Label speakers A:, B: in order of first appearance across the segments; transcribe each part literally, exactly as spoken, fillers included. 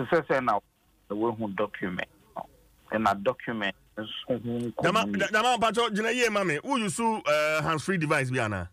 A: to say now the way who document and a document
B: Dama pacho jina ye mame who you sue uh, hands free device biana.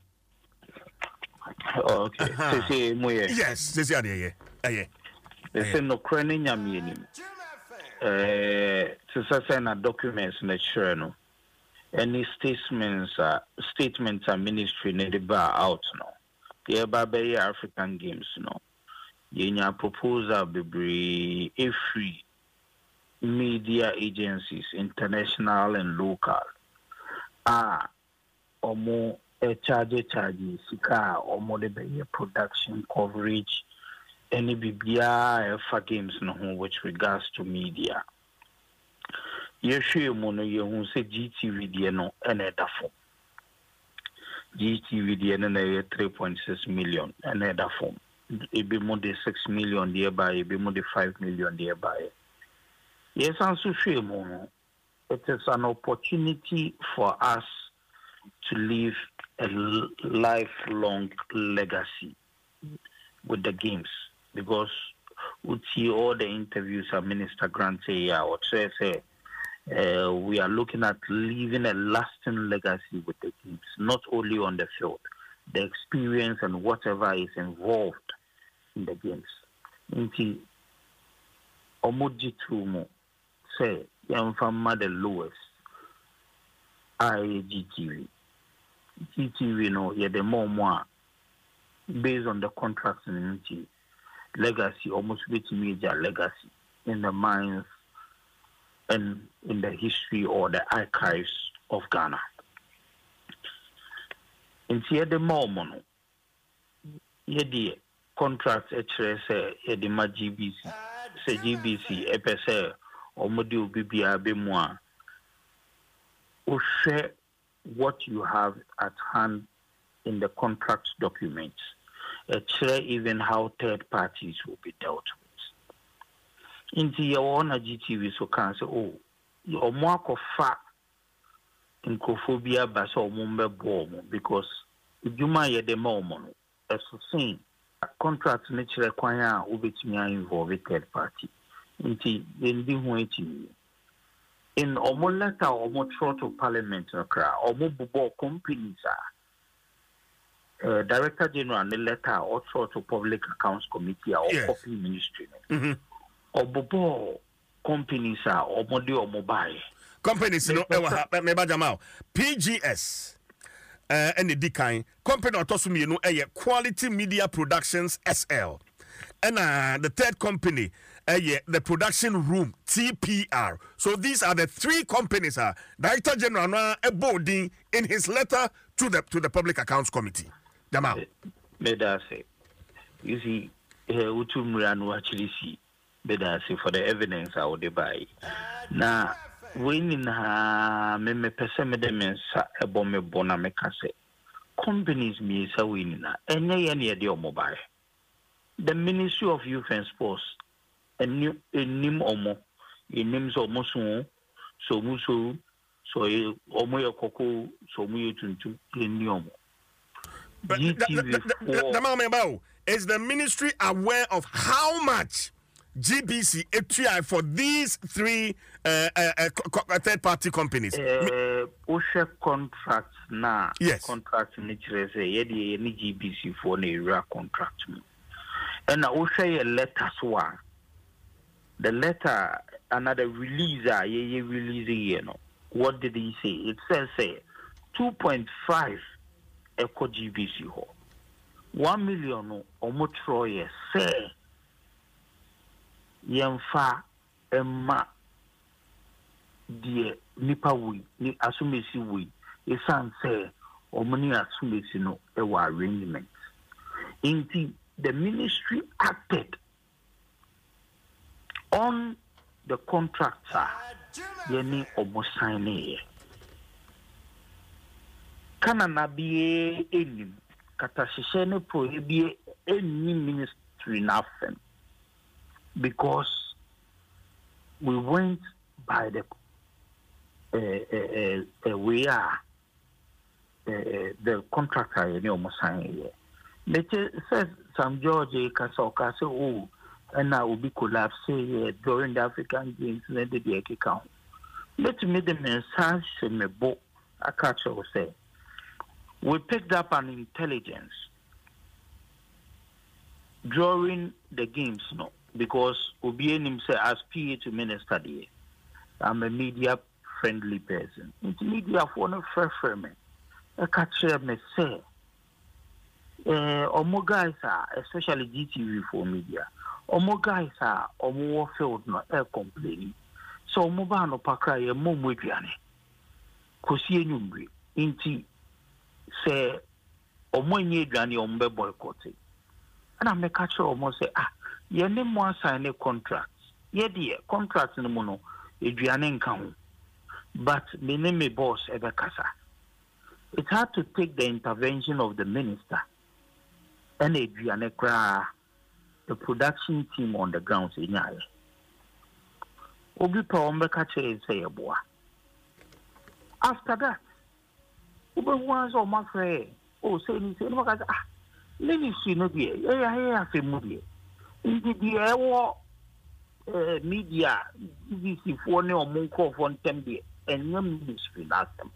A: Okay. Say say moye.
B: Yes, say say ade ye.
A: They say no craning nyame nim. Eh to say na documents na sure no. Any statements uh, statements are ministry na the bar out no. The Baba African Games no. Yenya proposal bebre a free media agencies, international and local. Ah, omo a charge charge sika omo de be production coverage any bibia for games no which regards to media. Yeshe mo no ye hu se G T V de no ene dafo. G T V de no three point six million ene dafo. E be more de six million thereby, e be more de five million thereby. Yes, also it is an opportunity for us to live a lifelong legacy with the games because we see all the interviews of Minister Grant say, yeah, or say, say uh, we are looking at leaving a lasting legacy with the games, not only on the field, the experience and whatever is involved in the games. Inti omoji tumo say young from Mother Lewis I G T V. G T V no yeah the more more based on the contracts in G legacy almost with major legacy in the minds and in the history or the archives of Ghana. In here the more mono yeah the contracts actually say yeah the ma G B C say G B C E P S or module B B A B M O A or share what you have at hand in the contract documents. Share even how third parties will be dealt with. Into your own G T V so can say, oh, your mark of fact in cophobia baso mumbe bomo because if you may the moment as saying contract nature require ubit me involve a third party. Into the in omo letter omo throw to parliament okra omo bubo companies are uh, director general and the letter or throw to public accounts committee or yes. Copy ministry mm-hmm. Or bubo companies are omo de omo buy
B: companies no ewa meba jamal P G S uh, and the decline company otosumi no eye Quality Media Productions S L and uh, the third company Uh, yeah, the production room T P R. So these are the three companies. Uh, Director General uh, Eboding in his letter to the to the Public Accounts Committee. Jamal.
A: Bedase. You see, Utumrianu actually see Bedase for the evidence I would buy. Now, when in her me pesemedemens a bomb bona mekase companies me sa winina any any idea mobile. The Ministry of Youth and Sports. A new a nim omo, a names almost so so muso so omo ya koko so mu yetuntu eniomo.
B: But the moment about is the ministry aware of how much G B C A T I for these three uh, uh, uh, third party companies?
A: Uh, Osha contracts na
B: yes.
A: Contract nature say yedi any G B C for na area contract. And Osha a letter so the letter, another releaser, ye ye release you know. What did he say? It says say two point five eco G B C ho. One million or more troye say yemfa emma die nipa we ni asumesi we esan say or money asumesi no ewa arrangement. Indeed, the ministry acted on the contractor, yeni omo sign Kanana be enim katashishene prohibie any ministry nothing because we went by the uh, uh, uh, we are uh, the contractor yeni omo sign here. It says some George Kasoka say oh and now will be collapse say during the African Games and the D A count. Let me the message me book a catcher will say. We picked up an intelligence during the games, no, because Obianim himself as P A to Minister there. I'm a media friendly person. It's media for no fair frame. A catcher me say, uh, Omo guys are especially G T V for media. Omo guys are Omo field no air complaining. So Omo ba no pakra ye mom wedwane. Kosi enyumbre. Inti say Omo nye dwane Omo be boycott. And I make catcher Omo say ah ye ne mo sign a contract. Ye die contract no mo no edwane nka ho. But me ne me boss ebe kasa. It's hard to take the intervention of the minister and edwane kra the production team on the ground say nyaye. Obi pa ombe catcher say eboa. After that, Uber was on my friend. Oh, say, say, no, ah, let me see, no, dear. Yeah, yeah, I say, movie. In the air, media, this is for no monko for ten days, and no ministry last them.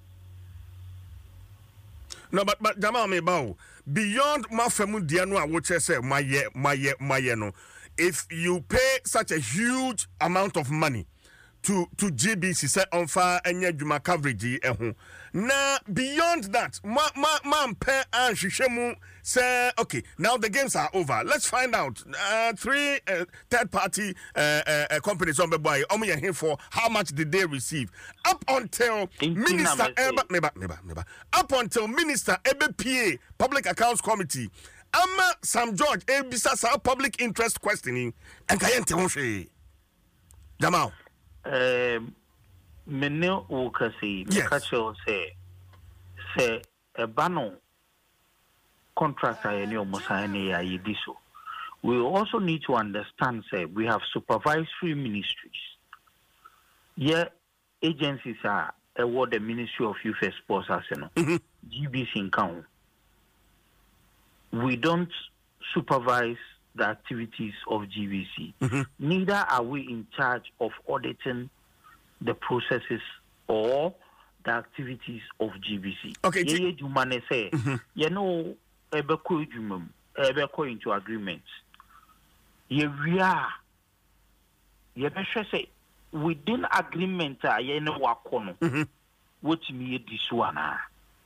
B: No, but, but, Jamal me bow. Beyond my family, dear, no, I would say, my year, my year, my year, no. If you pay such a huge amount of money to to G B C say on fire and yet my coverage eh now beyond that ma ma man pe and shishemu say okay now the games are over, let's find out uh, three uh, third party uh, uh, uh, companies on the boy omo ye here for how much did they receive up until in minister Eba, meba, meba, meba, up until minister Ebe P A public accounts committee ama Sam George ebisa sa public interest questioning and kayente honshe Jamal.
A: Um, mene ukasi mekacho say say a bano contract ayeni omosane ya yidiso. We also need to understand say we have supervisory ministries. Yeah, agencies are award the Ministry of Youth and Sports as you know, mm-hmm. G B C in count. We don't supervise the activities of G B C. Mm-hmm. Neither are we in charge of auditing the processes or the activities of G B C.
B: Okay,
A: yeah, you man say, you know, ebe ko ejumum, ebe ko into agreements. Ye we are. Ye be say within agreement ah ye no wakono. What me this one ah.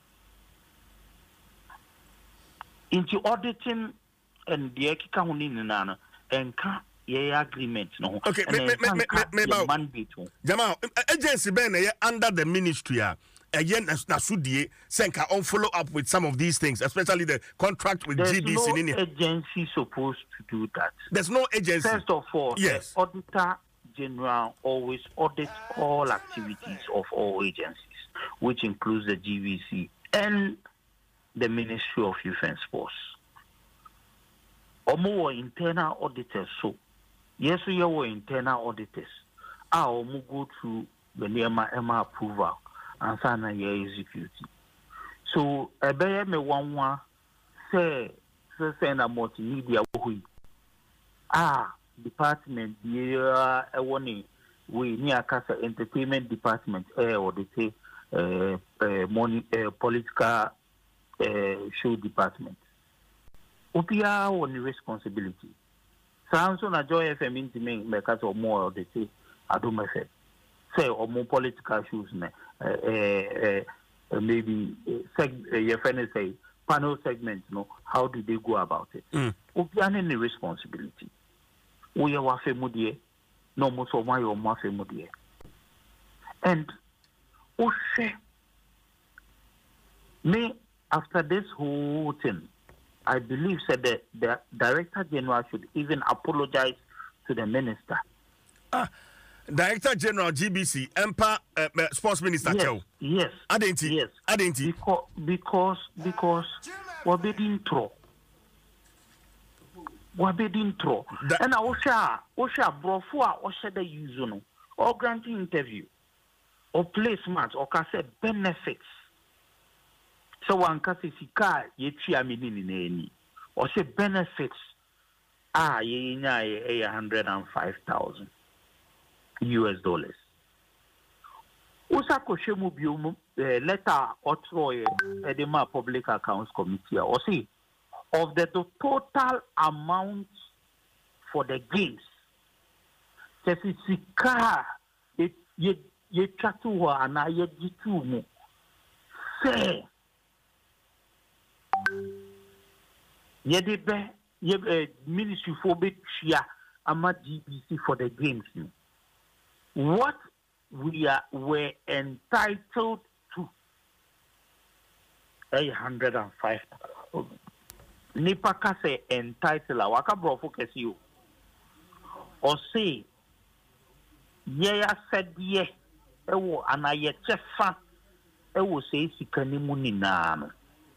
A: Into auditing and the ekika huni nana enka ye agreement no.
B: Okay, me me me me me about
A: mandate.
B: Jamal agency ben under the ministry ah again na sudie senka on follow up with some of these things, especially the contract with
A: There's
B: G B C.
A: There's no agency supposed to do that.
B: There's no agency.
A: First of all,
B: yes.
A: The Auditor General always audits all activities of all agencies, which includes the G B C and the Ministry of Youth and Sports. Or more internal auditors. So, yes, we are internal auditors. Our omo go through the Nema Emma approval and sign a year executive. So, a bear me one one say, say, send a multimedia. Ah, department, yeah, a warning. We near Casa Entertainment Department, eh, or they say, uh, uh, money, uh, political uh, show department. Opia on the responsibility. Samson a joy F M into me because of more of the say I do myself. Say or more political issues uh, uh, uh, maybe uh, seg uh, your friend say panel segment, you know, how do they go about it? Mm. Opia any responsibility. We are wafe mudie, no most of my own wafe mudie. And Oshe me after this whole thing, I believe said that the Director General should even apologize to the minister.
B: Ah, Director General G B C, Empa uh, Sports Minister.
A: Yes,
B: Chow.
A: yes,
B: Adenti,
A: yes,
B: Adenti.
A: Because because because we're being thrown. We're being thrown. And I Osha Osha Brofua Osha the use no or granting interview or placement or cassette benefits. So one can say sika ye three million in any or say benefits ah ye nya ye one hundred five thousand U S dollars. Usa ko shemu biom letter otroye edema public accounts committee or see of the, the total amount for the games. Sika ye ye ye chatu ana ye jitu mu say ye de be ye ministry for be chia ama G B C for the games. What we are were entitled to a hundred and five thousand. Nipaka say entitled a waka brofo kesi you or say ye said ye ewo anaye chefa ewo say sikani muni na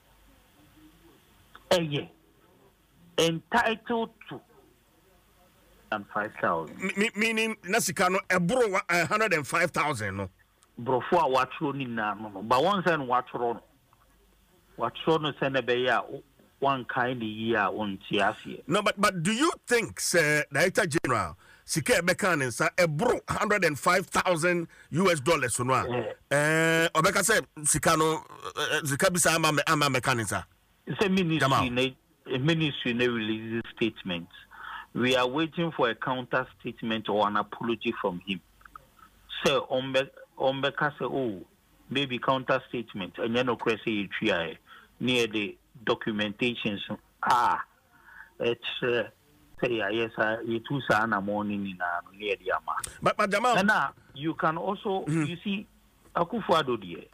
A: eye entitled to and five thousand.
B: Meaning nasikano ebro one hundred and five thousand no.
A: Brofo a watro ni na no. But one sen watro no. Watro no sen be ya one kind year on tiasie.
B: No, but but do you think, sir, Director General, Sike Bekan sa ebro one hundred and five thousand U S dollars so no. Eh obeka say sikano Sika bisa ama ama mekanisa.
A: It's a ministry a ministry ne release statement. We are waiting for a counter statement or an apology from him. So, Ombeka say, oh, maybe counter statement, and you know, crazy near the documentation. Ah, it's uh, say, yes, it was an morning in near the Ama.
B: But, but Jamal,
A: and now you can also, mm-hmm. you see, Akufo-Addo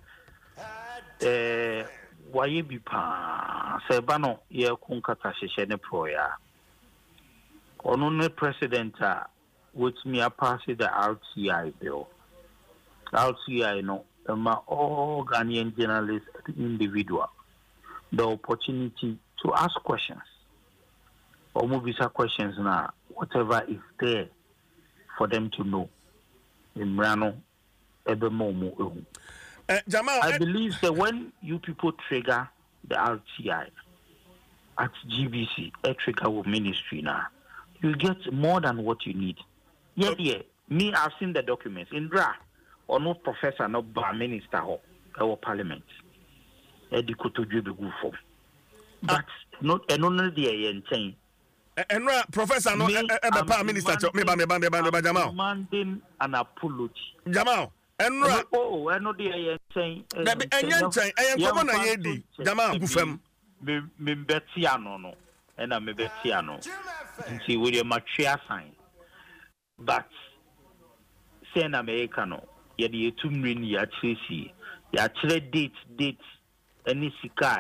A: dear, uh, why be pa, Sebano, ye kunkata shene proya. Only president uh, which me a pass the R T I bill. R T I no, um, all Ghanaian journalists, individual, the opportunity to ask questions or move visa questions now, whatever is there for them to know. In Rano, every moment.
B: Uh, Jamal,
A: I uh, believe that when you people trigger the R T I at G B C, a trigger with ministry now. You get more than what you need. Yeah, yeah. Me, I've seen the documents. In Dra, or no professor, no bar minister, or parliament. Edikoto Jubigu for. But not and only the end.
B: And professor, no, a minister, me, me, me, me, Jamal.
A: Demanding an apology.
B: Jamal. And
A: oh, I know the end saying.
B: And young Chang, I am coming a yedi. Jamal Gufem.
A: Me, Betiano, no. And I'm a Betiano. See, with your mature sign. But, say an Americano, yet you two million ya tracy, ya tre date, date, any sika,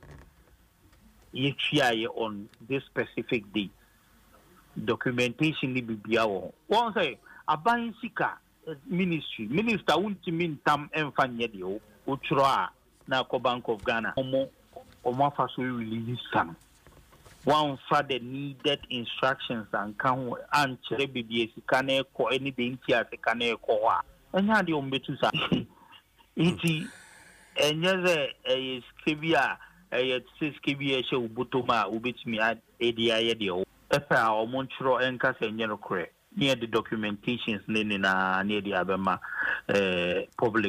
A: ye try on this specific date. Documentation ni bibiao. One say, a buying sika ministry, minister won't mean tam and fan yedio, Utra, na Bank of Ghana, Omo, Omo Faso release some. One for the needed instructions and can and B B S can echo anything here can echo. And how do you make to say it? And yes, a skibia, a skibia show Butoma, which me at A D I A Epa or Montreal and Cassan near the documentations near the Abema public.